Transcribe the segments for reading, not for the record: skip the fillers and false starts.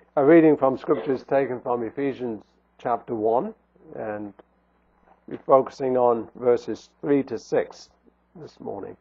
A reading from Scripture is taken from Ephesians chapter 1, and we're focusing on verses 3 to 6 this morning.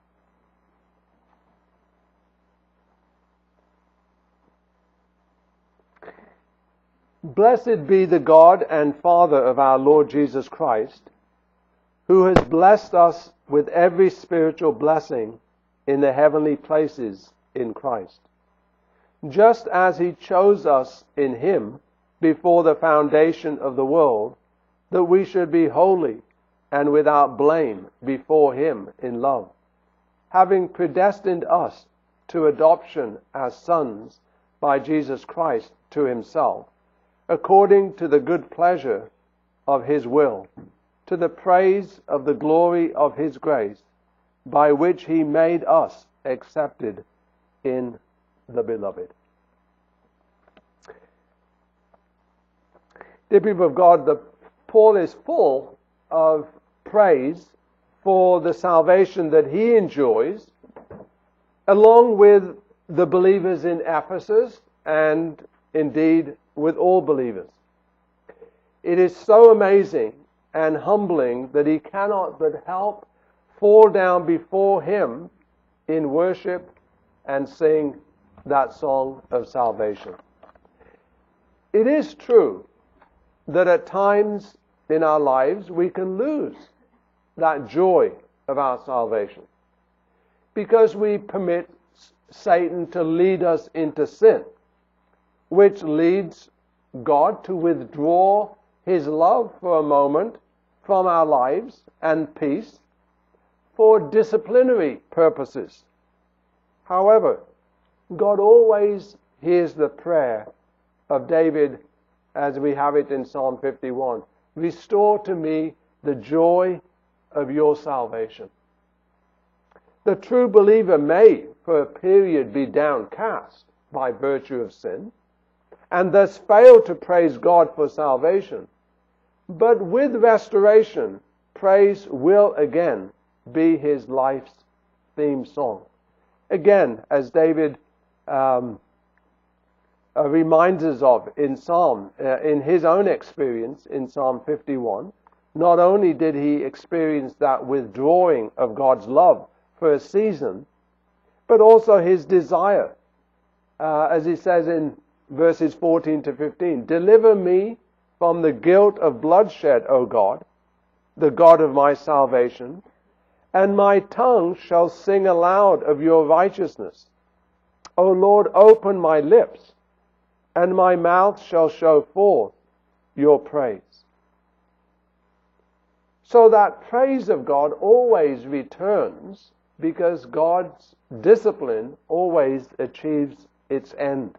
Blessed be the God and Father of our Lord Jesus Christ, who has blessed us with every spiritual blessing in the heavenly places in Christ, just as He chose us in Him before the foundation of the world, that we should be holy and without blame before Him in love, having predestined us to adoption as sons by Jesus Christ to Himself, according to the good pleasure of His will, to the praise of the glory of His grace, by which He made us accepted in the Beloved. Dear people of God, Paul is full of praise for the salvation that he enjoys, along with the believers in Ephesus and indeed with all believers. It is so amazing and humbling that he cannot but help fall down before Him in worship and sing that song of salvation. It is true that at times in our lives we can lose that joy of our salvation because we permit Satan to lead us into sin, which leads God to withdraw His love for a moment from our lives and peace for disciplinary purposes. However, God always hears the prayer of David as we have it in Psalm 51. Restore to me the joy of your salvation. The true believer may, for a period, be downcast by virtue of sin, and thus fail to praise God for salvation. But with restoration, praise will again be his life's theme song. Again, as David reminds us of in his own experience in Psalm 51, not only did he experience that withdrawing of God's love for a season, but also his desire, as he says in verses 14 to 15, deliver me from the guilt of bloodshed, O God, the God of my salvation, and my tongue shall sing aloud of your righteousness. O Lord, open my lips, and my mouth shall show forth your praise. So that praise of God always returns because God's discipline always achieves its end.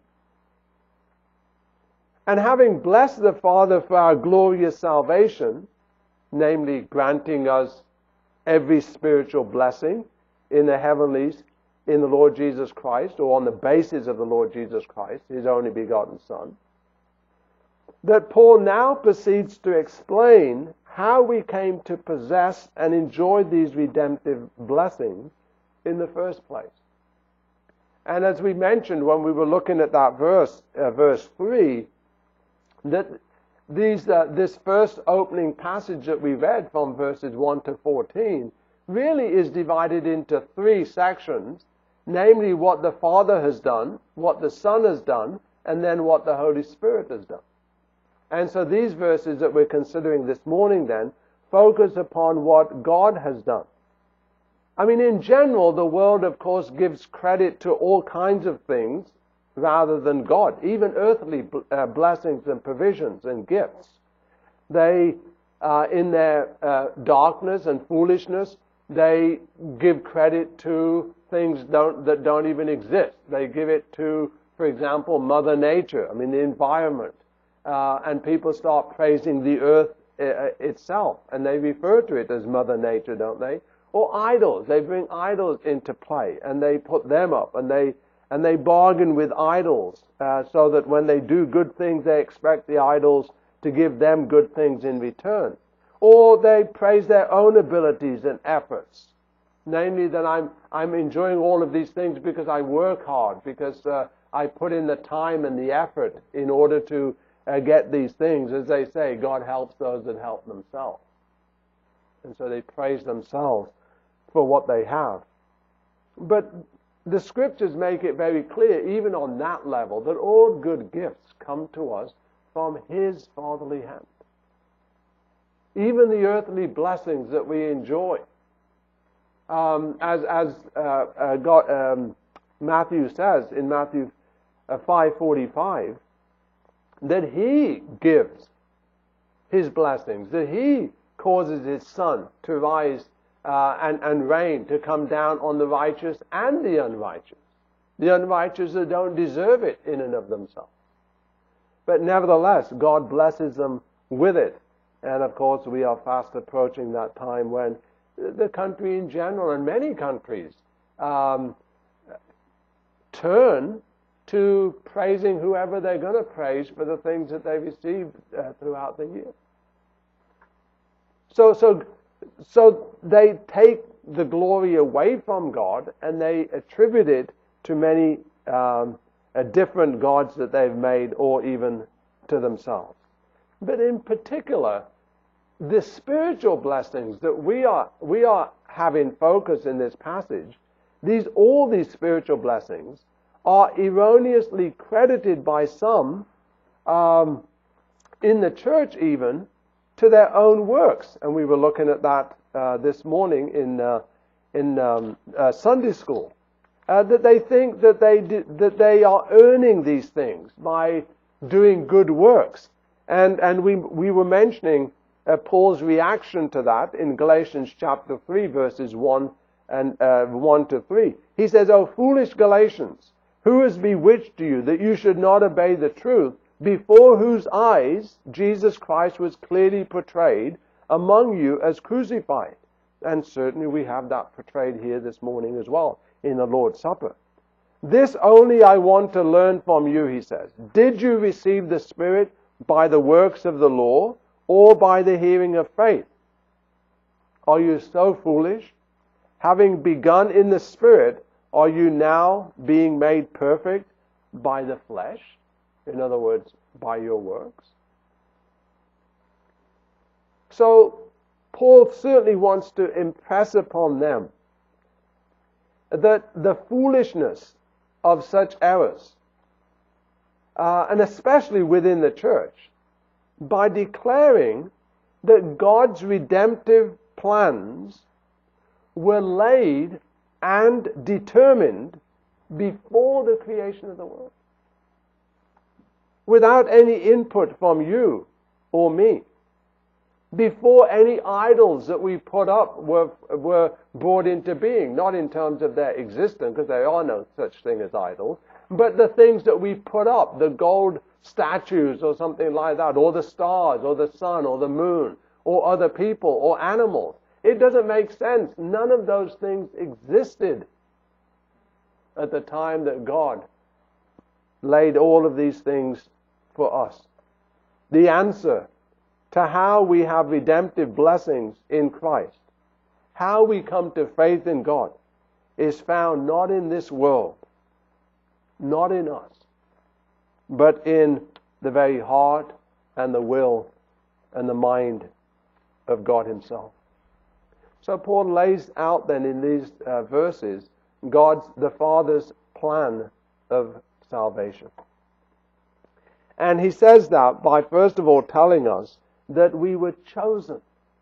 And having blessed the Father for our glorious salvation, namely granting us every spiritual blessing in the heavenlies in the Lord Jesus Christ, or on the basis of the Lord Jesus Christ, His only begotten Son, that Paul now proceeds to explain how we came to possess and enjoy these redemptive blessings in the first place. And as we mentioned when we were looking at that verse 3, that this first opening passage that we read from verses 1 to 14 really is divided into three sections, namely what the Father has done, what the Son has done, and then what the Holy Spirit has done. And so these verses that we're considering this morning then focus upon what God has done. I mean, in general, the world, of course, gives credit to all kinds of things rather than God, even earthly blessings and provisions and gifts. They, in their darkness and foolishness, they give credit to things that don't even exist. They give it to, for example, Mother Nature, the environment. And people start praising the earth itself, and they refer to it as Mother Nature, don't they? Or idols. They bring idols into play, and they put them up, and they bargain with idols so that when they do good things, they expect the idols to give them good things in return. Or they praise their own abilities and efforts. Namely, that I'm enjoying all of these things because I work hard, because I put in the time and the effort in order to get these things. As they say, God helps those that help themselves. And so they praise themselves for what they have. But the scriptures make it very clear, even on that level, that all good gifts come to us from His fatherly hand. Even the earthly blessings that we enjoy. Matthew says in Matthew 5:45, that He gives His blessings, that He causes His sun to rise and rain to come down on the righteous and the unrighteous. The unrighteous that don't deserve it in and of themselves. But nevertheless, God blesses them with it. And of course, we are fast approaching that time when the country in general, and many countries, turn to praising whoever they're going to praise for the things that they received throughout the year. So they take the glory away from God and they attribute it to many different gods that they've made, or even to themselves. But in particular, the spiritual blessings that we are having focus in this passage, all these spiritual blessings are erroneously credited by some in the church even to their own works. And we were looking at that this morning in Sunday school. That they think that they are earning these things by doing good works. And we were mentioning Paul's reaction to that in Galatians chapter 3, verses 1 to 3. He says, "O foolish Galatians, who has bewitched you that you should not obey the truth, before whose eyes Jesus Christ was clearly portrayed among you as crucified?" And certainly we have that portrayed here this morning as well in the Lord's Supper. "This only I want to learn from you," he says. "Did you receive the Spirit by the works of the law, or by the hearing of faith? Are you so foolish? Having begun in the Spirit, are you now being made perfect by the flesh?" In other words, by your works. So, Paul certainly wants to impress upon them that the foolishness of such errors, and especially within the church, by declaring that God's redemptive plans were laid and determined before the creation of the world, without any input from you or me, before any idols that we put up were brought into being, not in terms of their existence, because there are no such thing as idols, but the things that we put up, the gold statues or something like that, or the stars, or the sun, or the moon, or other people, or animals. It doesn't make sense. None of those things existed at the time that God laid all of these things for us. The answer to how we have redemptive blessings in Christ, how we come to faith in God, is found not in this world, not in us, but in the very heart and the will and the mind of God Himself. So Paul lays out then in these verses the Father's plan of salvation. And he says that by first of all telling us that we were chosen.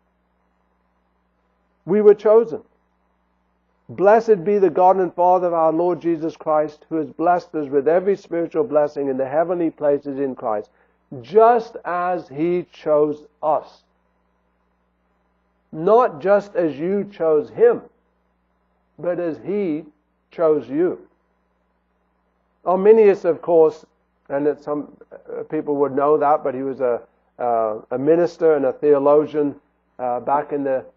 We were chosen. "Blessed be the God and Father of our Lord Jesus Christ, who has blessed us with every spiritual blessing in the heavenly places in Christ, just as He chose us." Not just as you chose Him, but as He chose you. Arminius, of course, and that some people would know that, but he was a minister and a theologian back in the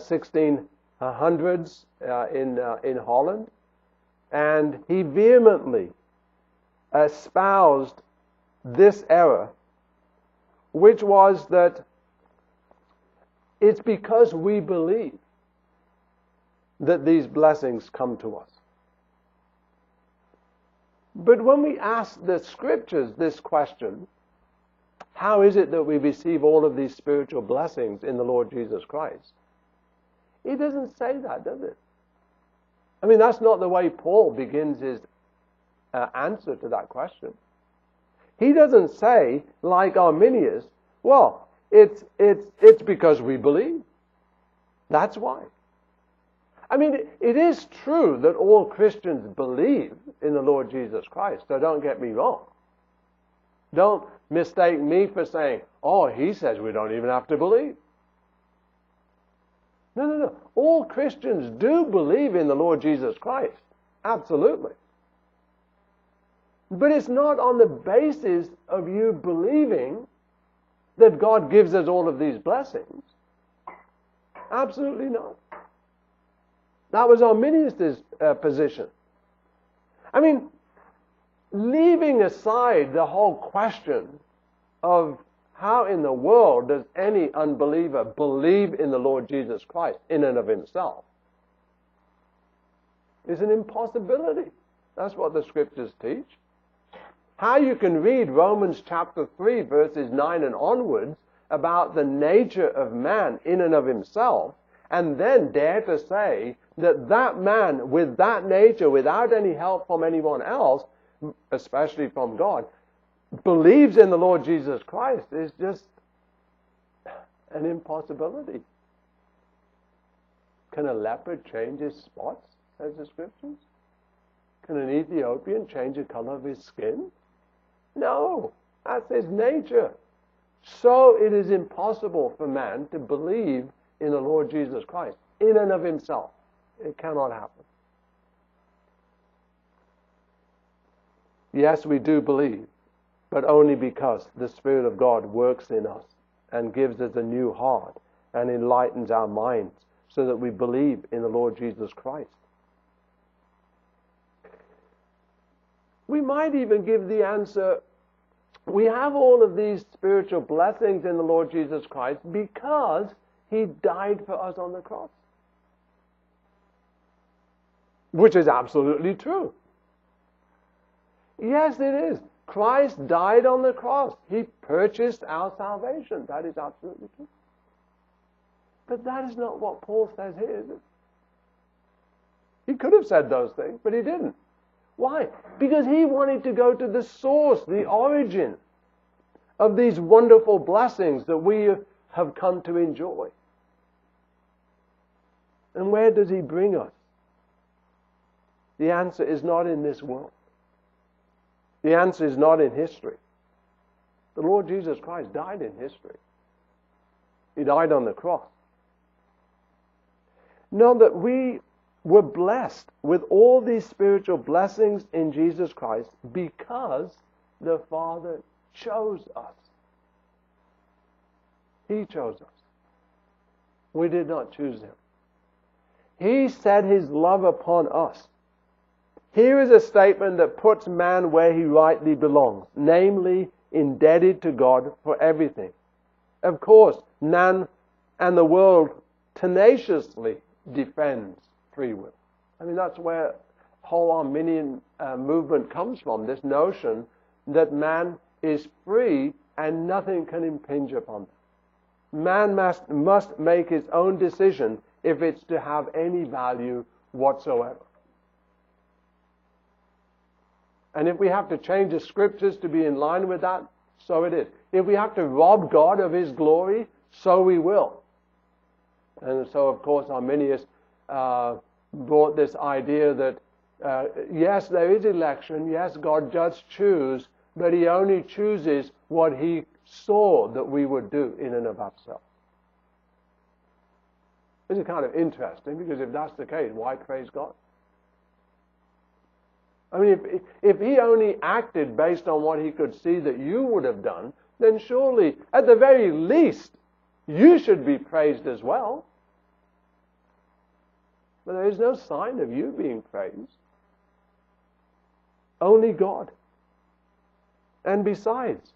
1600s in Holland, and he vehemently espoused this error, which was that it's because we believe that these blessings come to us. But when we ask the Scriptures this question, how is it that we receive all of these spiritual blessings in the Lord Jesus Christ? It doesn't say that, does it? I mean, that's not the way Paul begins his answer to that question. He doesn't say, like Arminius, well, it's because we believe. That's why. I mean, it is true that all Christians believe in the Lord Jesus Christ, so don't get me wrong. Don't mistake me for saying, oh, he says we don't even have to believe. No. All Christians do believe in the Lord Jesus Christ. Absolutely. But it's not on the basis of you believing that God gives us all of these blessings. Absolutely not. That was Arminius' position. I mean, leaving aside the whole question of how in the world does any unbeliever believe in the Lord Jesus Christ in and of himself, is an impossibility. That's what the Scriptures teach. How you can read Romans chapter 3 verses 9 and onwards about the nature of man in and of himself, and then dare to say that that man with that nature, without any help from anyone else, especially from God, believes in the Lord Jesus Christ is just an impossibility. Can a leopard change his spots, says the Scriptures? Can an Ethiopian change the color of his skin? No, that's his nature. So it is impossible for man to believe in the Lord Jesus Christ in and of himself. It cannot happen. Yes, we do believe, but only because the Spirit of God works in us and gives us a new heart and enlightens our minds so that we believe in the Lord Jesus Christ. We might even give the answer, we have all of these spiritual blessings in the Lord Jesus Christ because He died for us on the cross. Which is absolutely true. Yes, it is. Christ died on the cross. He purchased our salvation. That is absolutely true. But that is not what Paul says here, is it? He could have said those things, but he didn't. Why? Because he wanted to go to the source, the origin of these wonderful blessings that we have come to enjoy. And where does he bring us? The answer is not in this world. The answer is not in history. The Lord Jesus Christ died in history. He died on the cross. Know that we were blessed with all these spiritual blessings in Jesus Christ because the Father chose us. He chose us. We did not choose Him. He set His love upon us. Here is a statement that puts man where he rightly belongs, namely indebted to God for everything. Of course, man and the world tenaciously defends free will. I mean, that's where the whole Arminian movement comes from, this notion that man is free and nothing can impinge upon him. Man must make his own decision if it's to have any value whatsoever. And if we have to change the Scriptures to be in line with that, so it is. If we have to rob God of His glory, so we will. And so, of course, Arminius brought this idea that, yes, there is election, yes, God does choose, but He only chooses what He saw that we would do in and of ourselves. This is kind of interesting, because if that's the case, why praise God? I mean, if He only acted based on what He could see that you would have done, then surely, at the very least, you should be praised as well. But there is no sign of you being praised. Only God. And besides,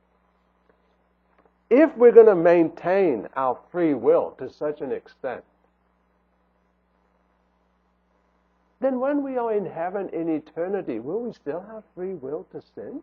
if we're going to maintain our free will to such an extent, then when we are in heaven in eternity, will we still have free will to sin?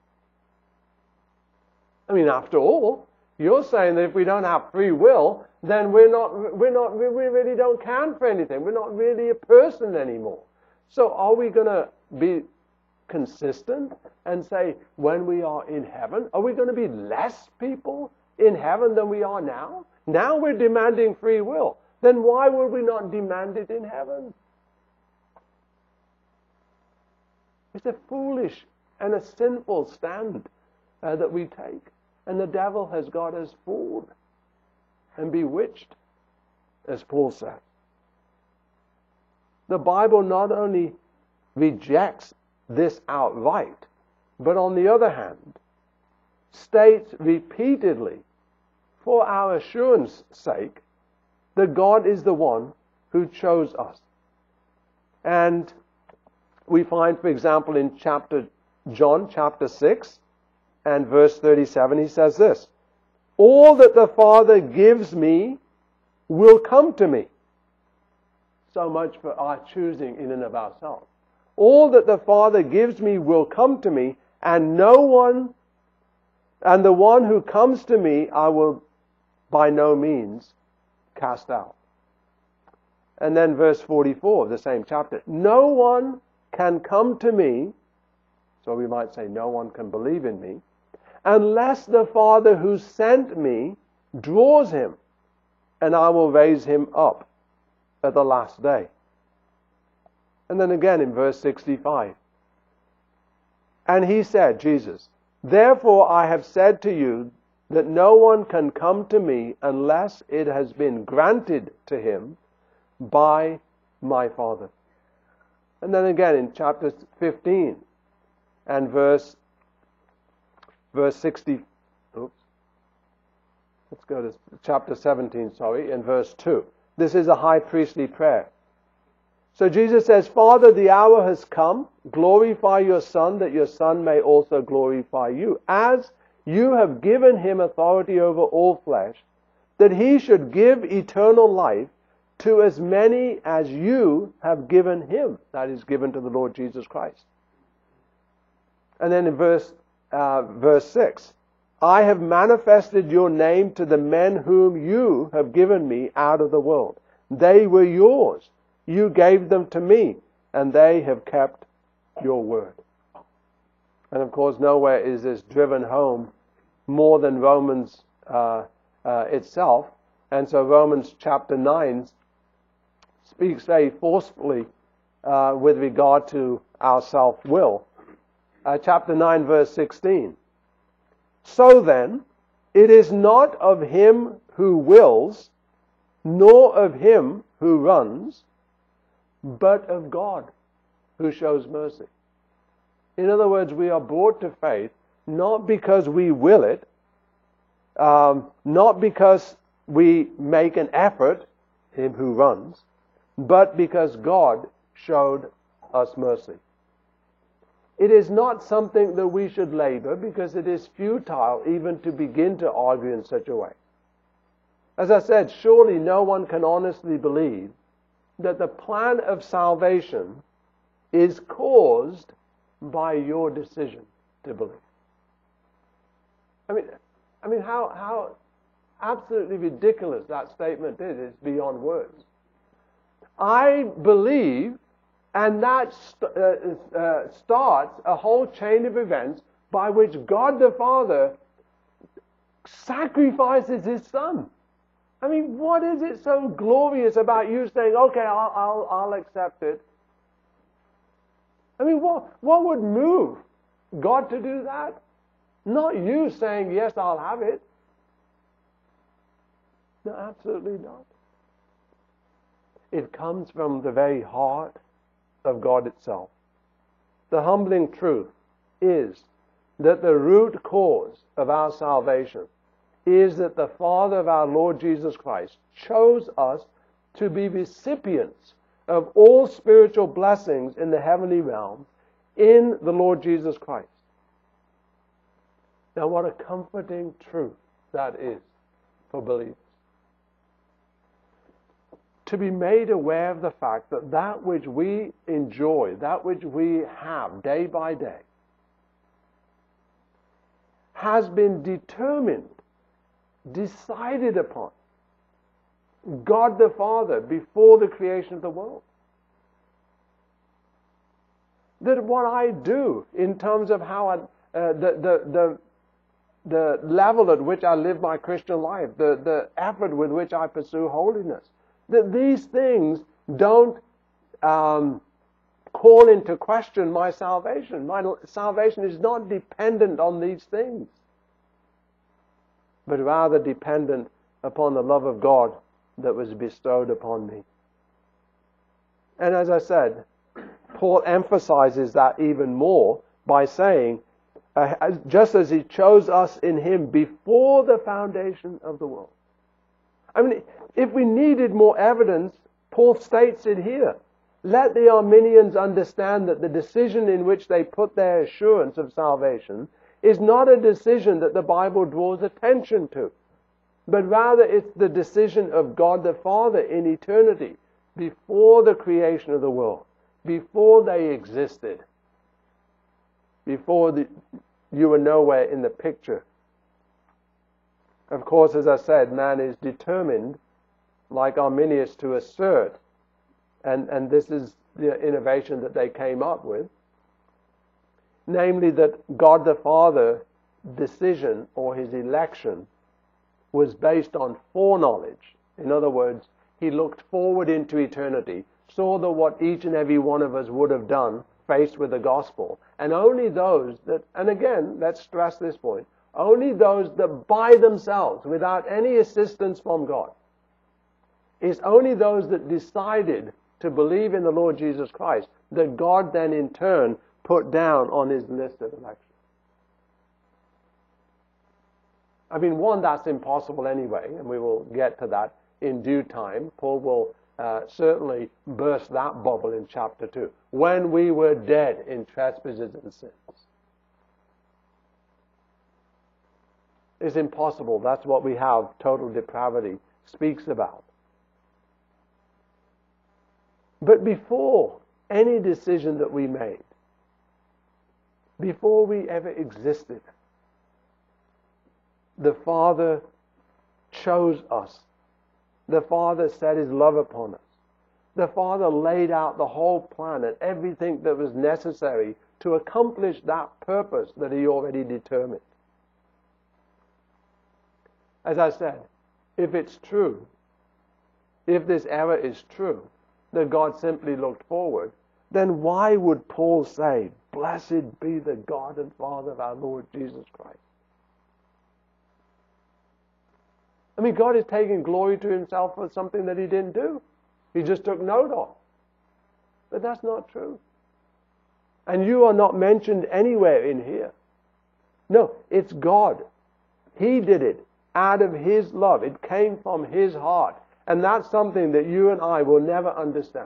I mean, after all, you're saying that if we don't have free will, then we really don't count for anything. We're not really a person anymore. So are we going to be consistent and say, when we are in heaven, are we going to be less people in heaven than we are now? Now we're demanding free will. Then why would we not demand it in heaven? It's a foolish and a sinful stand that we take. And the devil has got us fooled and bewitched, as Paul said. The Bible not only rejects this outright, but on the other hand, states repeatedly, for our assurance sake, that God is the one who chose us. And we find, for example, in John chapter 6 and verse 37, he says this, "All that the Father gives me will come to me." So much for our choosing in and of ourselves. All that the Father gives me will come to me, and the one who comes to me I will by no means cast out. And then verse 44 of the same chapter, "No one can come to me," so we might say no one can believe in me, "unless the Father who sent me draws him, and I will raise him up at the last day." And then again in verse 65, "And he said," Jesus, "Therefore I have said to you that no one can come to me unless it has been granted to him by my Father." And then again in chapter 15 and verse 60. Let's go to chapter 17, and verse 2. This is a high priestly prayer. So Jesus says, "Father, the hour has come. Glorify your Son, that your Son may also glorify you, as you have given him authority over all flesh, that he should give eternal life to as many as you have given him." That is, given to the Lord Jesus Christ. And then in verse 6, "I have manifested your name to the men whom you have given me out of the world. They were yours. You gave them to me, and they have kept your word." And of course, nowhere is this driven home more than Romans itself. And so Romans chapter 9 speaks very forcefully with regard to our self-will. Chapter 9, verse 16. "So then, it is not of him who wills, nor of him who runs, but of God who shows mercy." In other words, we are brought to faith not because we will it, not because we make an effort, him who runs, but because God showed us mercy. It is not something that we should labor, because it is futile even to begin to argue in such a way. As I said, surely no one can honestly believe that the plan of salvation is caused by your decision to believe. I mean, how absolutely ridiculous that statement is. It's beyond words. I believe, and that starts a whole chain of events by which God the Father sacrifices his Son. I mean, what is it so glorious about you saying, "Okay, I'll accept it"? I mean, what would move God to do that? Not you saying, "Yes, I'll have it." No, absolutely not. It comes from the very heart of God itself. The humbling truth is that the root cause of our salvation is that the Father of our Lord Jesus Christ chose us to be recipients of all spiritual blessings in the heavenly realm in the Lord Jesus Christ. Now, what a comforting truth that is for believers. to be made aware of the fact that that which we enjoy, that which we have day by day, has been determined, decided upon, God the Father before the creation of the world. That what I do in terms of how the level at which I live my Christian life, the effort with which I pursue holiness, that these things don't call into question my salvation. My salvation is not dependent on these things, but rather dependent upon the love of God that was bestowed upon me. And as I said, Paul emphasizes that even more by saying, just as he chose us in him before the foundation of the world. I mean, if we needed more evidence, Paul states it here. Let the Arminians understand that the decision in which they put their assurance of salvation is not a decision that the Bible draws attention to, but rather it's the decision of God the Father in eternity, before the creation of the world, before they existed, before you were nowhere in the picture. Of course, as I said, man is determined, like Arminius, to assert, and this is the innovation that they came up with, namely that God the Father decision or his election was based on foreknowledge. In other words, he looked forward into eternity, saw that what each and every one of us would have done faced with the gospel, and only those that, and again, let's stress this point, only those that by themselves, without any assistance from God, it's only those that decided to believe in the Lord Jesus Christ that God then in turn put down on his list of election. I mean, one, that's impossible anyway, and we will get to that in due time. Paul will certainly burst that bubble in chapter 2. When we were dead in trespasses and sins. It's impossible. That's what we have total depravity speaks about. But before any decision that we made, before we ever existed, the Father chose us. The Father set his love upon us. The Father laid out the whole plan and everything that was necessary to accomplish that purpose that he already determined. As I said, if it's true, if this error is true, that God simply looked forward, then why would Paul say, "Blessed be the God and Father of our Lord Jesus Christ"? I mean, God is taking glory to himself for something that he didn't do. He just took note of. But that's not true. And you are not mentioned anywhere in here. No, it's God. He did it out of his love. It came from his heart. And that's something that you and I will never understand.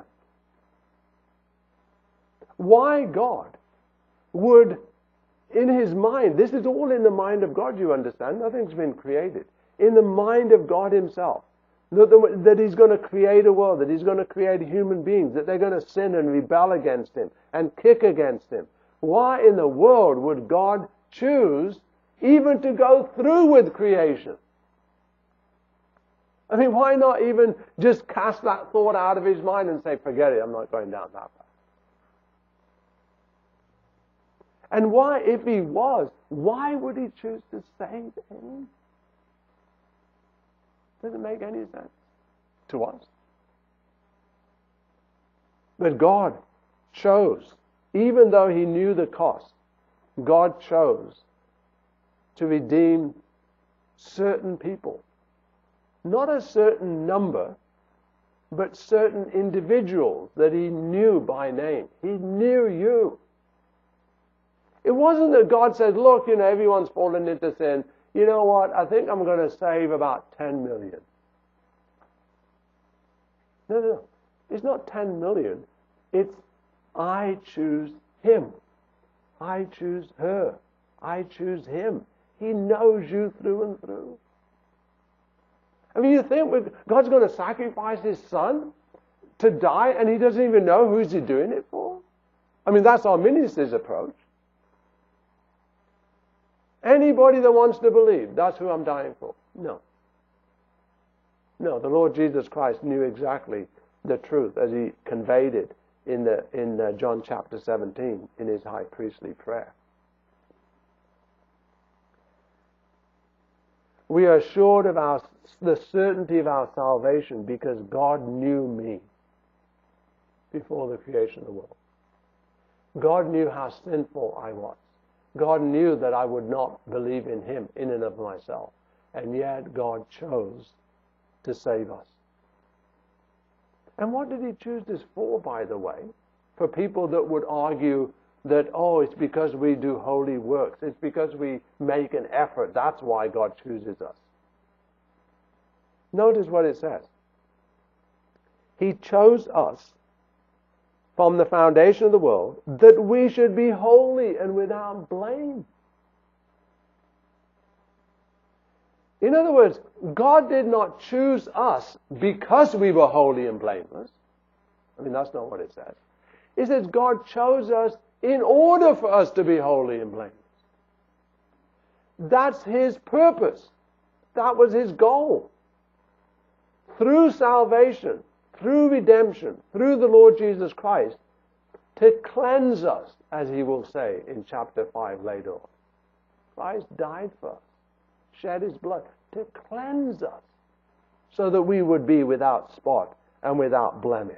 Why God would, in his mind, this is all in the mind of God, you understand. Nothing's been created. In the mind of God himself. That he's going to create a world, that he's going to create human beings, that they're going to sin and rebel against him and kick against him. Why in the world would God choose even to go through with creation? I mean, why not even just cast that thought out of his mind and say, forget it, I'm not going down that path? And why, if he was, why would he choose to save him? Doesn't make any sense to us. But God chose, even though he knew the cost, God chose to redeem certain people. Not a certain number, but certain individuals that he knew by name. He knew you. It wasn't that God said, look, everyone's fallen into sin. You know what? I think I'm going to save about 10 million. No. It's not 10 million. It's I choose him. I choose her. I choose him. He knows you through and through. I mean, you think God's going to sacrifice His Son to die and He doesn't even know who's He doing it for? I mean, that's our minister's approach. Anybody that wants to believe, that's who I'm dying for. No. No, the Lord Jesus Christ knew exactly the truth as He conveyed it in John chapter 17 in His high priestly prayer. We are assured of the certainty of our salvation because God knew me before the creation of the world. God knew how sinful I was. God knew that I would not believe in Him in and of myself. And yet God chose to save us. And what did He choose this for, by the way? For people that would argue that, oh, it's because we do holy works. It's because we make an effort. That's why God chooses us. Notice what it says. He chose us from the foundation of the world that we should be holy and without blame. In other words, God did not choose us because we were holy and blameless. I mean, that's not what it says. It says God chose us in order for us to be holy and blameless. That's His purpose. That was His goal. Through salvation, through redemption, through the Lord Jesus Christ, to cleanse us, as He will say in chapter 5 later on. Christ died for us, shed His blood, to cleanse us, so that we would be without spot and without blemish.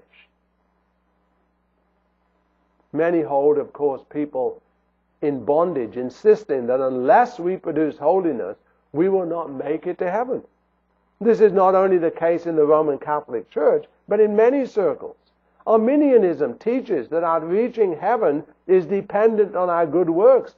Many hold, of course, people in bondage, insisting that unless we produce holiness, we will not make it to heaven. This is not only the case in the Roman Catholic Church, but in many circles. Arminianism teaches that our reaching heaven is dependent on our good works.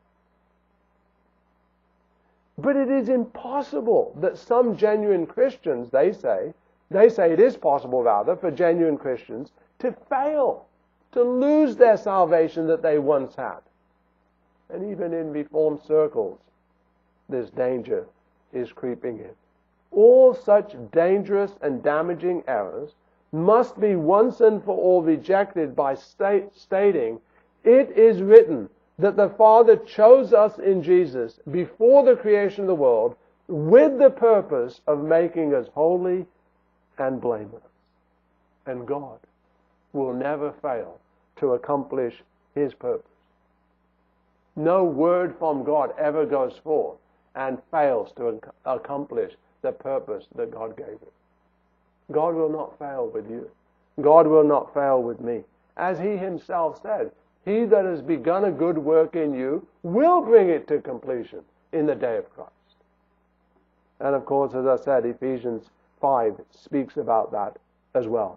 But it is impossible that some genuine Christians, they say it is possible rather for genuine Christians to fail, to lose their salvation that they once had. And even in Reformed circles, this danger is creeping in. All such dangerous and damaging errors must be once and for all rejected by stating, it is written that the Father chose us in Jesus before the creation of the world with the purpose of making us holy and blameless. And God will never fail to accomplish His purpose. No word from God ever goes forth and fails to accomplish the purpose that God gave it. God will not fail with you. God will not fail with me. As He Himself said, He that has begun a good work in you will bring it to completion in the day of Christ. And of course, as I said, Ephesians 5 speaks about that as well.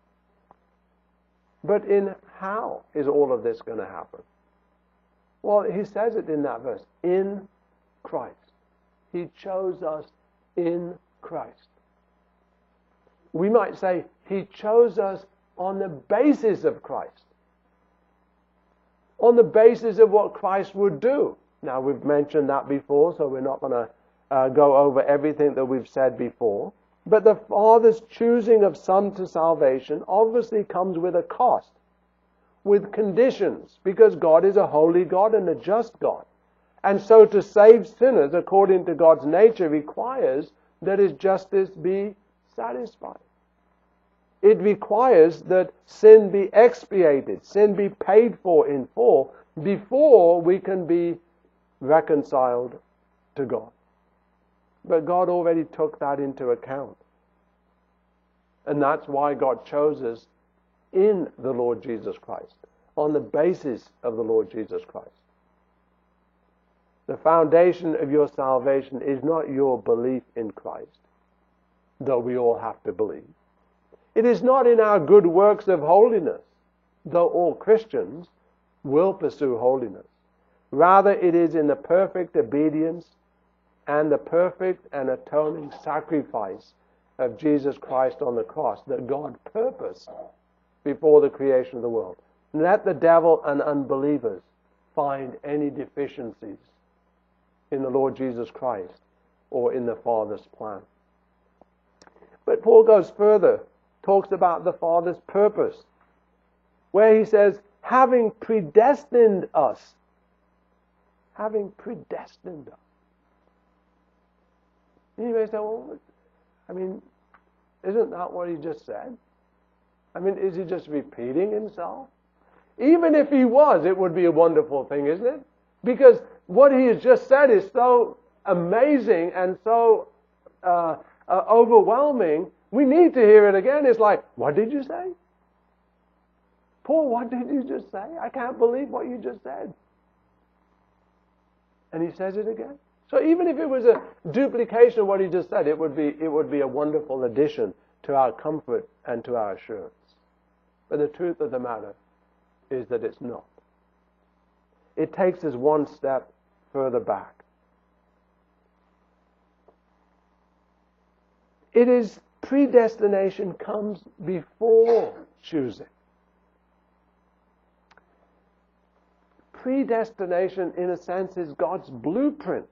But in how is all of this going to happen? Well, he says it in that verse, in Christ. He chose us in Christ. We might say He chose us on the basis of Christ. On the basis of what Christ would do. Now, we've mentioned that before, so we're not going to go over everything that we've said before. But the Father's choosing of some to salvation obviously comes with a cost, with conditions, because God is a holy God and a just God. And so to save sinners according to God's nature requires that His justice be satisfied. It requires that sin be expiated, sin be paid for in full, before we can be reconciled to God. But God already took that into account. And that's why God chose us in the Lord Jesus Christ, on the basis of the Lord Jesus Christ. The foundation of your salvation is not your belief in Christ, though we all have to believe. It is not in our good works of holiness, though all Christians will pursue holiness. Rather, it is in the perfect obedience and the perfect and atoning sacrifice of Jesus Christ on the cross that God purposed before the creation of the world. Let the devil and unbelievers find any deficiencies in the Lord Jesus Christ or in the Father's plan. But Paul goes further, talks about the Father's purpose, where he says, having predestined us. Having predestined us. And you may say, well, I mean, isn't that what he just said? I mean, is he just repeating himself? Even if he was, it would be a wonderful thing, isn't it? Because what he has just said is so amazing and so overwhelming, we need to hear it again. It's like, what did you say? Paul, what did you just say? I can't believe what you just said. And he says it again. So even if it was a duplication of what he just said, it would be a wonderful addition to our comfort and to our assurance. But the truth of the matter is that it's not. It takes us one step further back. It is predestination comes before choosing. Predestination, in a sense, is God's blueprint.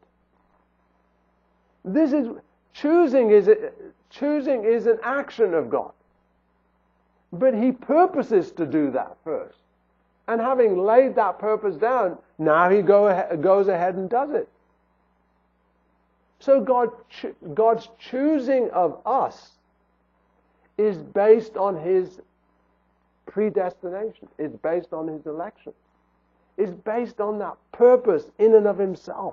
Choosing is an action of God. But he purposes to do that first. And having laid that purpose down, now he goes ahead and does it. So God's choosing of us is based on his predestination. It's based on his election. It's based on that purpose in and of himself.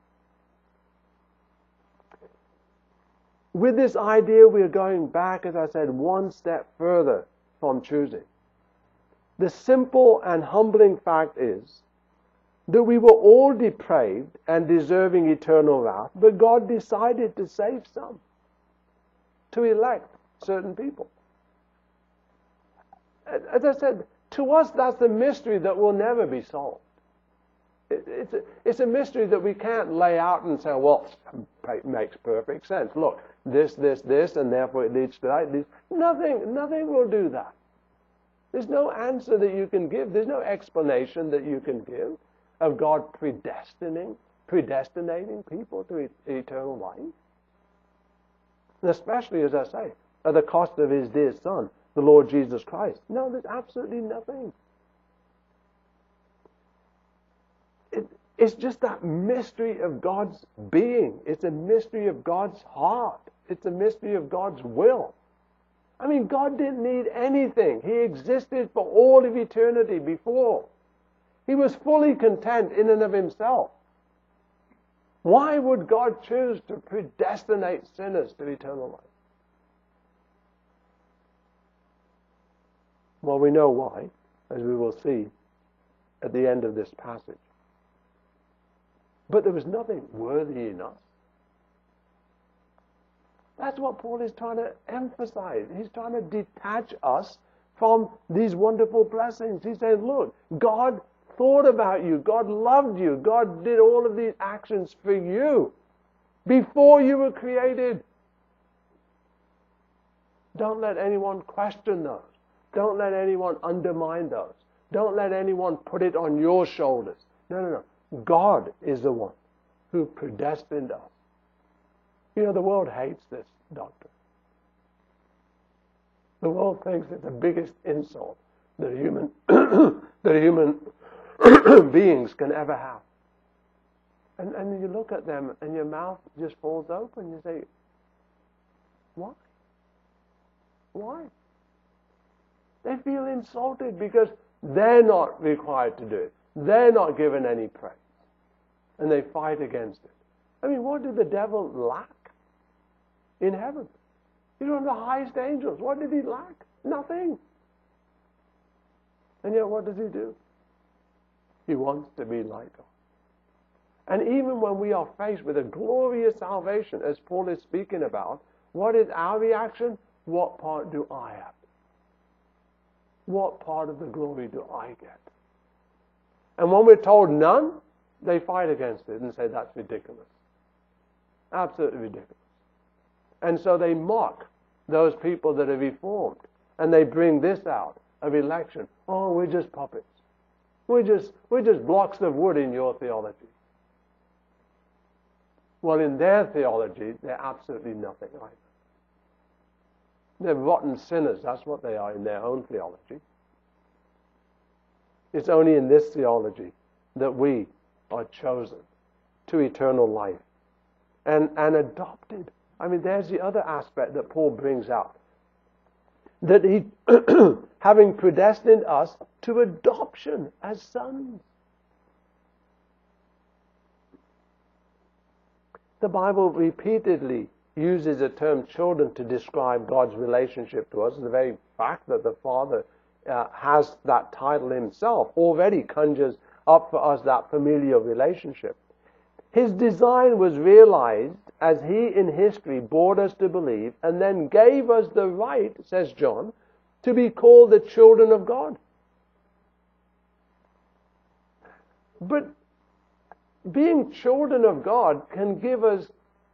With this idea, we are going back, as I said, one step further from choosing. The simple and humbling fact is that we were all depraved and deserving eternal wrath, but God decided to save some, to elect certain people. As I said, to us that's a mystery that will never be solved. It's a mystery that we can't lay out and say, well, it makes perfect sense. Look, this, and therefore it leads to that. Nothing will do that. There's no answer that you can give. There's no explanation that you can give of God predestinating people to eternal life. And especially, as I say, at the cost of his dear Son, the Lord Jesus Christ. No, there's absolutely nothing. It's just that mystery of God's being. It's a mystery of God's heart. It's a mystery of God's will. I mean, God didn't need anything. He existed for all of eternity before. He was fully content in and of himself. Why would God choose to predestinate sinners to eternal life? Well, we know why, as we will see at the end of this passage. But there was nothing worthy in us. That's what Paul is trying to emphasize. He's trying to detach us from these wonderful blessings. He's saying, look, God thought about you. God loved you. God did all of these actions for you before you were created. Don't let anyone question those. Don't let anyone undermine those. Don't let anyone put it on your shoulders. No. God is the one who predestined us. You know, the world hates this doctrine. The world thinks it's the biggest insult that human beings can ever have. And you look at them and your mouth just falls open. You say, why? Why? They feel insulted because they're not required to do it. They're not given any praise. And they fight against it. I mean, what did the devil lack in heaven? He's one of the highest angels. What did he lack? Nothing. And yet what does he do? He wants to be like God. And even when we are faced with a glorious salvation, as Paul is speaking about, what is our reaction? What part do I have? What part of the glory do I get? And when we're told none, they fight against it and say that's ridiculous. Absolutely ridiculous. And so they mock those people that are reformed. And they bring this out of election. Oh, we're just puppets. We're just blocks of wood in your theology. Well, in their theology, they're absolutely nothing either. They're rotten sinners. That's what they are in their own theology. It's only in this theology that we are chosen to eternal life and adopted. I mean, there's the other aspect that Paul brings out. That he, having predestined us to adoption as sons. The Bible repeatedly uses the term children to describe God's relationship to us. The very fact that the Father has that title himself already conjures up for us that familial relationship. His design was realized as he in history brought us to believe and then gave us the right, says John, to be called the children of God. But being children of God can give us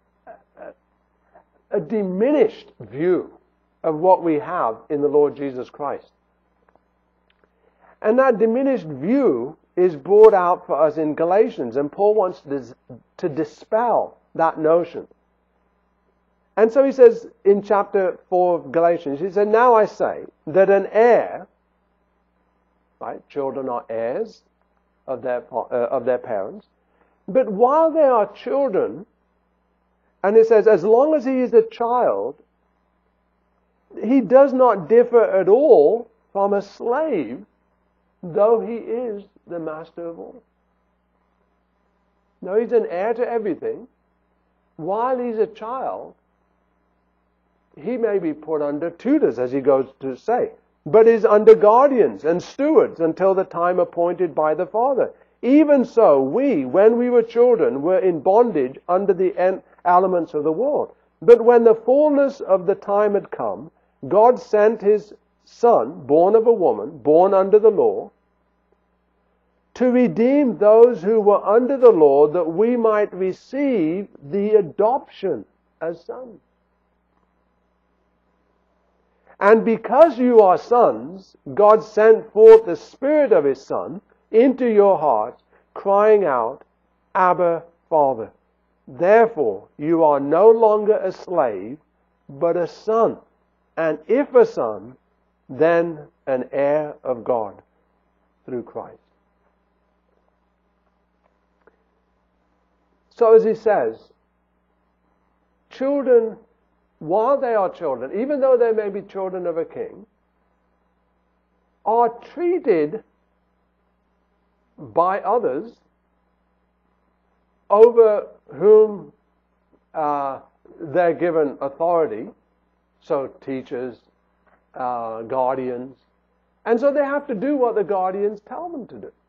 a diminished view of what we have in the Lord Jesus Christ. And that diminished view is brought out for us in Galatians, and Paul wants to dispel that notion. And so he says in chapter 4 of Galatians, he said, now I say that an heir, right, children are heirs of their parents, but while they are children, and it says as long as he is a child, he does not differ at all from a slave, though he is the master of all. No, he's an heir to everything. While he's a child, he may be put under tutors, as he goes to say, but is under guardians and stewards until the time appointed by the Father. Even so, we, when we were children, were in bondage under the elements of the world. But when the fullness of the time had come, God sent his Son, born of a woman, born under the law, to redeem those who were under the law, that we might receive the adoption as sons. And because you are sons, God sent forth the Spirit of his Son into your hearts, crying out, Abba, Father. Therefore, you are no longer a slave, but a son. And if a son, then an heir of God through Christ. So as he says, children, while they are children, even though they may be children of a king, are treated by others over whom they're given authority, so teachers, guardians, and so they have to do what the guardians tell them to do.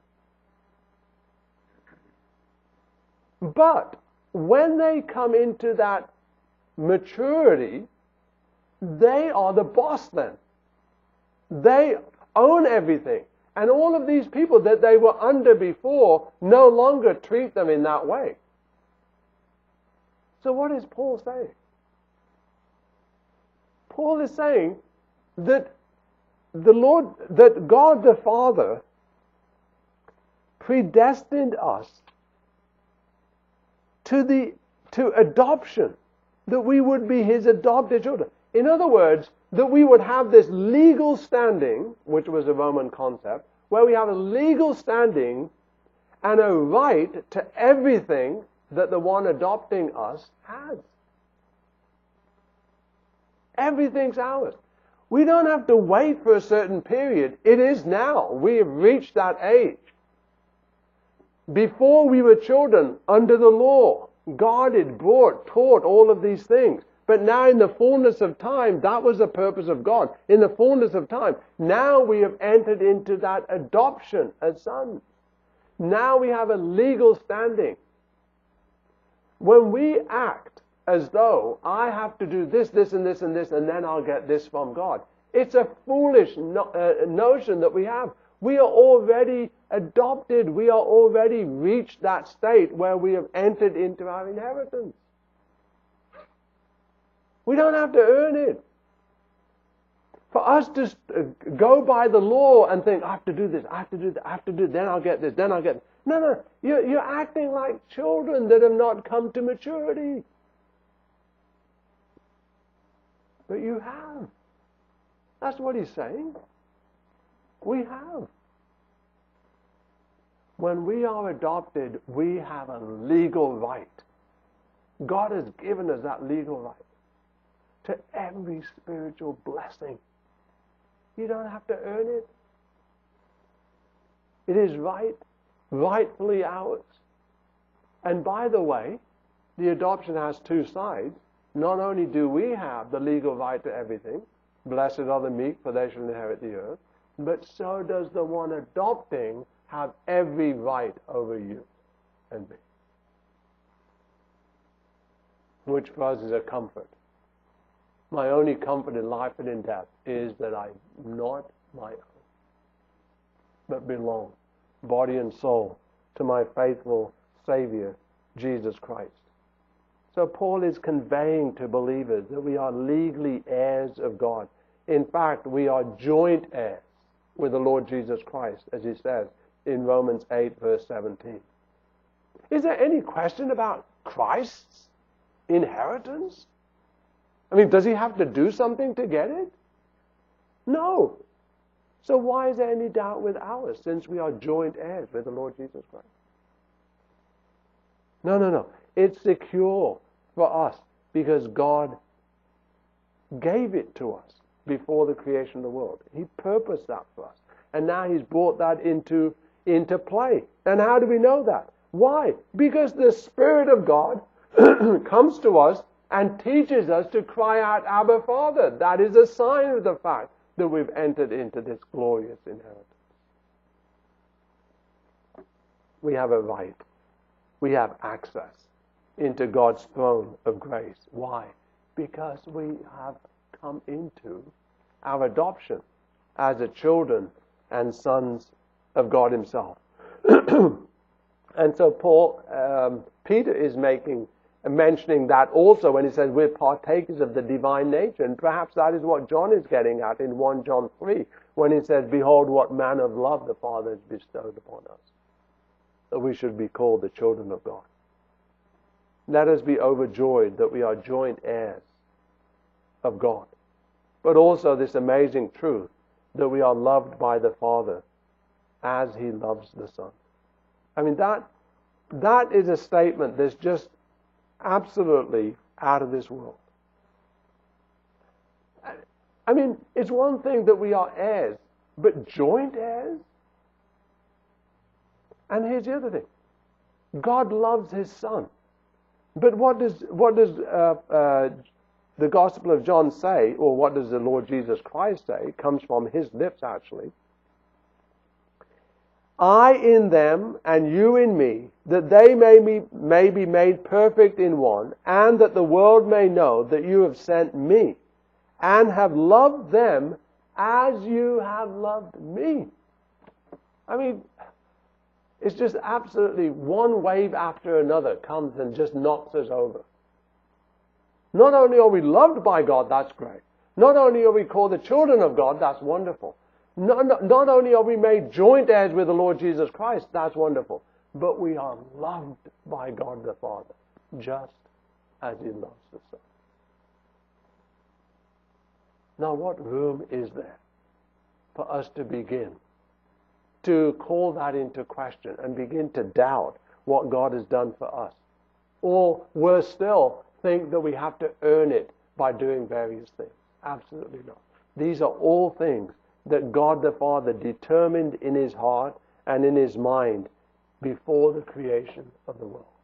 But when they come into that maturity, they are the boss then. They own everything. And all of these people that they were under before no longer treat them in that way. So what is Paul saying? Paul is saying that that God the Father predestined us to adoption, that we would be his adopted children. In other words, that we would have this legal standing, which was a Roman concept, where we have a legal standing and a right to everything that the one adopting us has. Everything's ours. We don't have to wait for a certain period. It is now. We have reached that age. Before we were children, under the law, guarded, brought, taught, all of these things. But now in the fullness of time, that was the purpose of God. In the fullness of time, now we have entered into that adoption as sons. Now we have a legal standing. When we act as though I have to do this, this, and this, and this, and then I'll get this from God, it's a foolish notion that we have. We are already adopted. We are already reached that state where we have entered into our inheritance. We don't have to earn it. For us to go by the law and think, I have to do this, I have to do that, I have to do that, then I'll get this, then I'll get this. No. You're acting like children that have not come to maturity. But you have. That's what he's saying. We have. When we are adopted, we have a legal right. God has given us that legal right to every spiritual blessing. You don't have to earn it. It is rightfully ours. And by the way, the adoption has two sides. Not only do we have the legal right to everything, blessed are the meek, for they shall inherit the earth, but so does the one adopting have every right over you and me. Which for us is a comfort. My only comfort in life and in death is that I'm not my own, but belong, body and soul, to my faithful Savior, Jesus Christ. So Paul is conveying to believers that we are legally heirs of God. In fact, we are joint heirs with the Lord Jesus Christ, as he says in Romans 8, verse 17. Is there any question about Christ's inheritance? I mean, does he have to do something to get it? No. So why is there any doubt with ours, since we are joint heirs with the Lord Jesus Christ? No. It's secure for us because God gave it to us before the creation of the world. He purposed that for us. And now he's brought that into play. And how do we know that? Why? Because the Spirit of God comes to us and teaches us to cry out, Abba, Father. That is a sign of the fact that we've entered into this glorious inheritance. We have a right. We have access into God's throne of grace. Why? Because we have come into our adoption as the children and sons of God himself. And so Peter is mentioning that also when he says we're partakers of the divine nature. And perhaps that is what John is getting at in 1 John 3 when he says, behold what manner of love the Father has bestowed upon us, that we should be called the children of God. Let us be overjoyed that we are joint heirs of God. But also this amazing truth that we are loved by the Father as he loves the Son. I mean, that is a statement that's just absolutely out of this world. I mean, it's one thing that we are heirs, but joint heirs? And here's the other thing. God loves his Son. But what does the Gospel of John say, or what does the Lord Jesus Christ say? It comes from his lips, actually. I in them and you in me, that they may be made perfect in one, and that the world may know that you have sent me, and have loved them as you have loved me. I mean, it's just absolutely one wave after another comes and just knocks us over. Not only are we loved by God, that's great. Not only are we called the children of God, that's wonderful. Not only are we made joint heirs with the Lord Jesus Christ, that's wonderful. But we are loved by God the Father, just as he loves the Son. Now what room is there for us to begin to call that into question and begin to doubt what God has done for us? Or worse still, think that we have to earn it by doing various things. Absolutely not. These are all things that God the Father determined in his heart and in his mind before the creation of the world.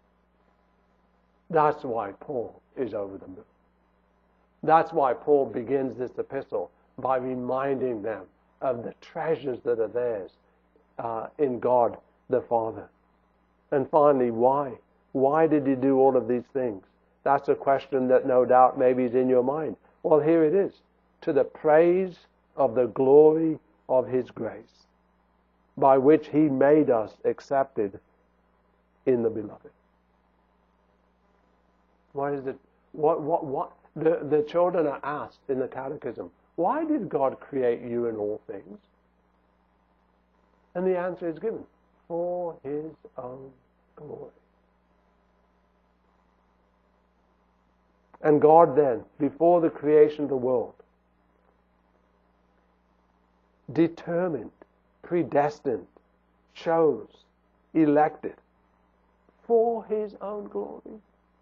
That's why Paul is over the moon. That's why Paul begins this epistle by reminding them of the treasures that are theirs in God the Father. And finally, why? Why did he do all of these things? That's a question that no doubt maybe is in your mind. Well, here it is. To the praise of the glory of his grace, by which he made us accepted in the Beloved. Why is it? What? The children are asked in the catechism, why did God create you in all things? And the answer is given, for his own glory. And God then, before the creation of the world, determined, predestined, chose, elected for His own glory.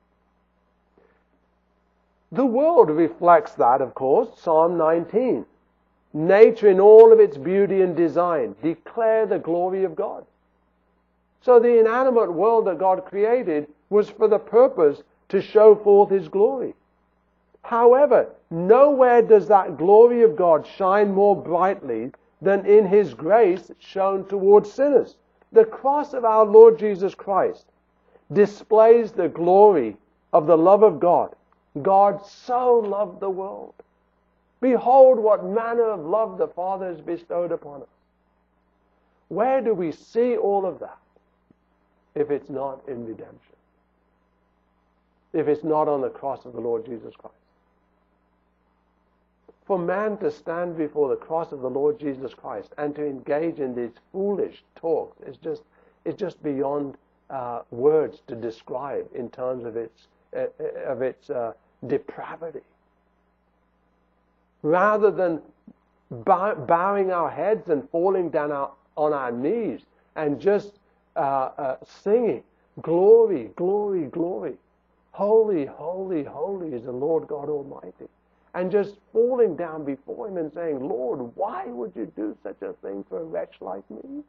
The world reflects that, of course. Psalm 19. Nature in all of its beauty and design declare the glory of God. So the inanimate world that God created was for the purpose to show forth His glory. However, nowhere does that glory of God shine more brightly than in His grace shown towards sinners. The cross of our Lord Jesus Christ displays the glory of the love of God. God so loved the world. Behold what manner of love the Father has bestowed upon us. Where do we see all of that if it's not in redemption? If it's not on the cross of the Lord Jesus Christ? For man to stand before the cross of the Lord Jesus Christ and to engage in these foolish talks is just beyond words to describe in terms of its depravity. Rather than bowing our heads and falling down on our knees and just singing, glory, glory, glory. Holy, holy, holy is the Lord God Almighty. And just falling down before Him and saying, Lord, why would you do such a thing for a wretch like me?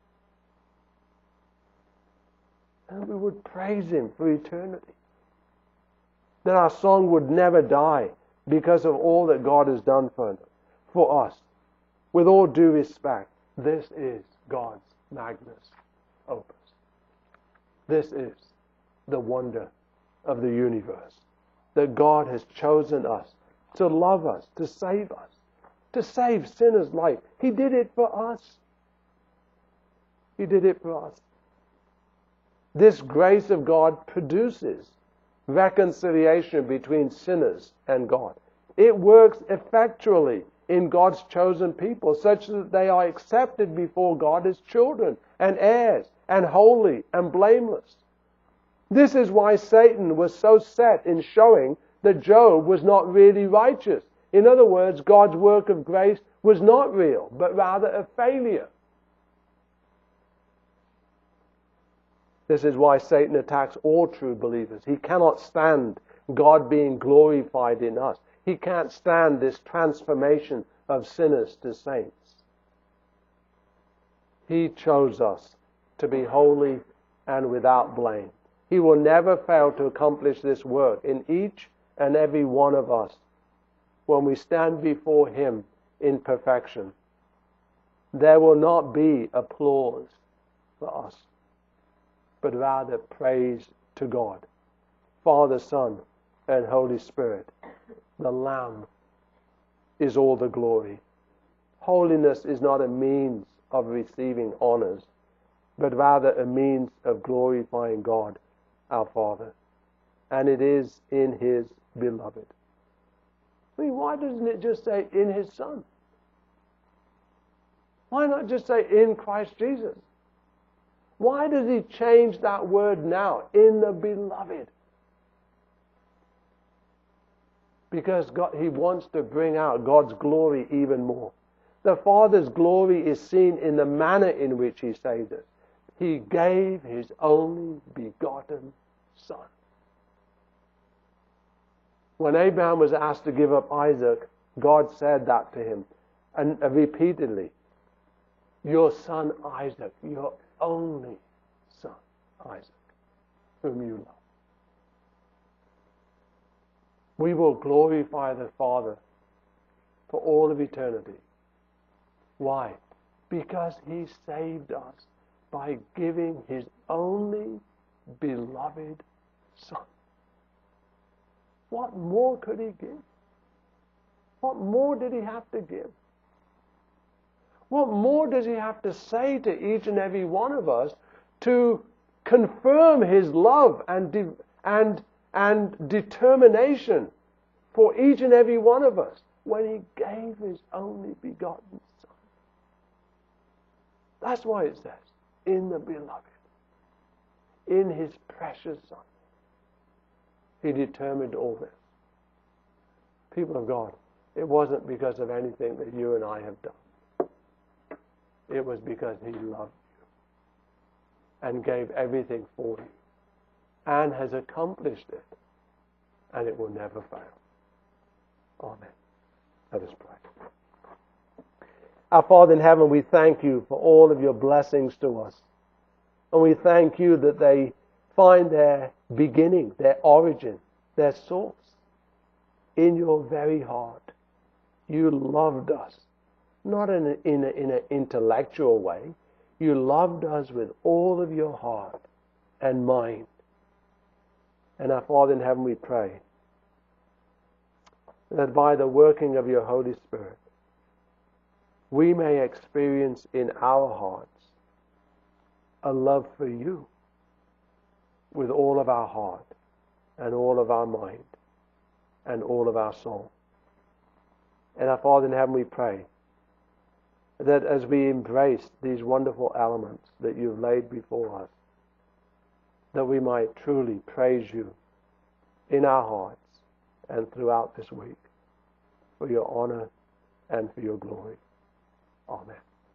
And we would praise Him for eternity. That our song would never die because of all that God has done for us. With all due respect, this is God's magnus opus. This is the wonder of the universe. That God has chosen us to love us, to save sinners' life. He did it for us. He did it for us. This grace of God produces reconciliation between sinners and God. It works effectually in God's chosen people such that they are accepted before God as children and heirs and holy and blameless. This is why Satan was so set in showing that Job was not really righteous. In other words, God's work of grace was not real, but rather a failure. This is why Satan attacks all true believers. He cannot stand God being glorified in us. He can't stand this transformation of sinners to saints. He chose us to be holy and without blame. He will never fail to accomplish this work in each and every one of us when we stand before Him in perfection. There will not be applause for us, but rather praise to God, Father, Son, and Holy Spirit. The Lamb is all the glory. Holiness is not a means of receiving honors, but rather a means of glorifying God, our Father. And it is in His beloved. I mean, why doesn't it just say in His Son? Why not just say in Christ Jesus? Why does He change that word now, in the beloved? Because He wants to bring out God's glory even more. The Father's glory is seen in the manner in which He saved us. He gave His only begotten Son. When Abraham was asked to give up Isaac, God said that to him, and repeatedly, your son Isaac, your only son Isaac, whom you love. We will glorify the Father for all of eternity. Why? Because He saved us by giving His only beloved Son. What more could He give? What more did He have to give? What more does He have to say to each and every one of us to confirm His love and determination for each and every one of us when He gave His only begotten Son? That's why it says, in the beloved, in His precious Son. He determined all this. People of God, it wasn't because of anything that you and I have done. it was because He loved you and gave everything for you and has accomplished it, and it will never fail. Amen. Let us pray. Our Father in heaven, we thank you for all of your blessings to us. And we thank you that they find their beginning, their origin, their source in your very heart. You loved us, not in an intellectual way. You loved us with all of your heart and mind. And our Father in heaven, we pray that by the working of your Holy Spirit, we may experience in our hearts a love for you with all of our heart and all of our mind and all of our soul. And our Father in heaven, we pray that as we embrace these wonderful elements that you've laid before us, that we might truly praise you in our hearts and throughout this week for your honor and for your glory. Amen.